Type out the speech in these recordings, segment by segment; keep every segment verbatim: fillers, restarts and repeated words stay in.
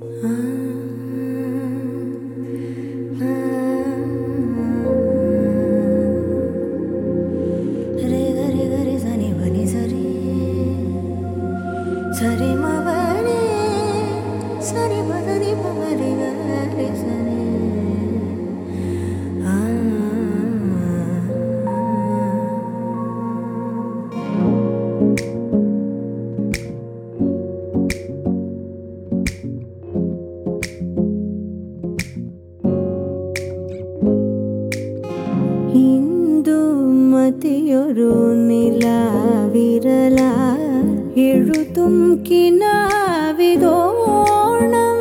ഇന്ദുമതിയൊരു നിലാവിരല എഴുതും കിനാവിതോണം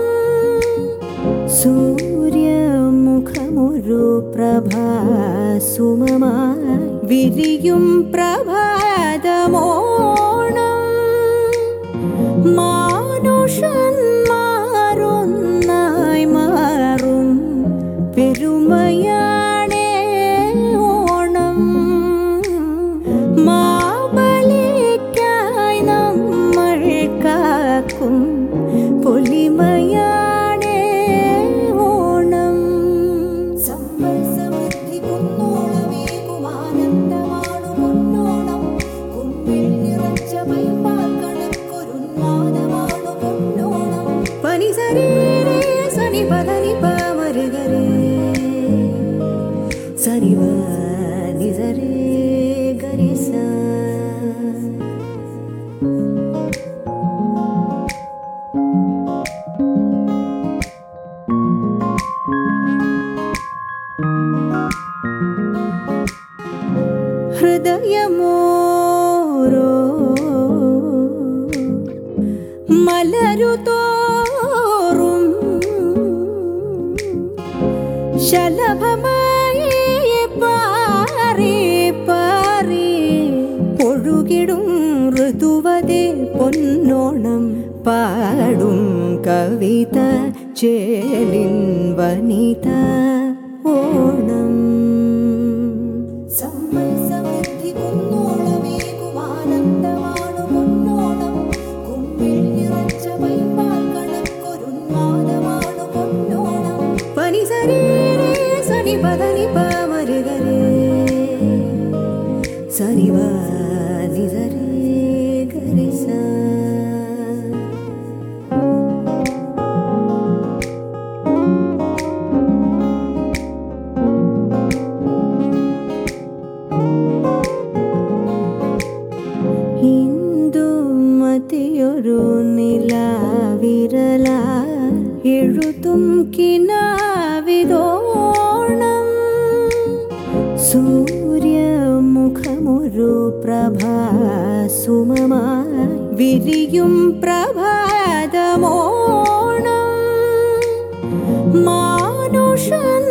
സൂര്യമുഖമൊരു പ്രഭാസുമമായി വിരിയും പ്രഭാതമോണം മാനുഷന്മാരൊന്നായി മാറും പെരുമയാണേ ഓണം മാബലിക്കായി നമ്മൾ കാക്കും പൊലിമയാണേ ഓണം സമ്പൽ സമൃദ്ധി കുന്നോളമേകും ആനന്ദമാണു പൊന്നോണം കുമ്പിൽ നിറച്ച പൈമ്പാൽ കണക്കൊരുന്മാദമാണു പൊന്നോണം പനി സരി സനി പദനി പാമരുകരേ സനി വനി സരി ഗരിസ ഹൃദയമോരോ മലരുതോറും ശലഭമായി പാറി പാറി ഒഴുകിടും ഋതുവതേ പൊന്നോണം പാടും കവിത ചേലിൻ വനിത ഓണം സമ്പൽ സമൃദ്ധി കുന്നോളമേകും ആനന്ദമാണു പൊന്നോണം കുമ്പിൽ നിറച്ച പൈമ്പാൽ കണക്കൊരുന്മാദമാണു പൊന്നോണം പനി സരി സനി പദനി പാമരുകരേ സനി വനി സരി ഗരിസ ഇന്ദുമതിയൊരു നിലാവിരല എഴുതും കിനാവിതോണം സൂര്യമുഖമൊരു പ്രഭാസുമമായി വിരിയും പ്രഭാതമോണം മാനുഷൻ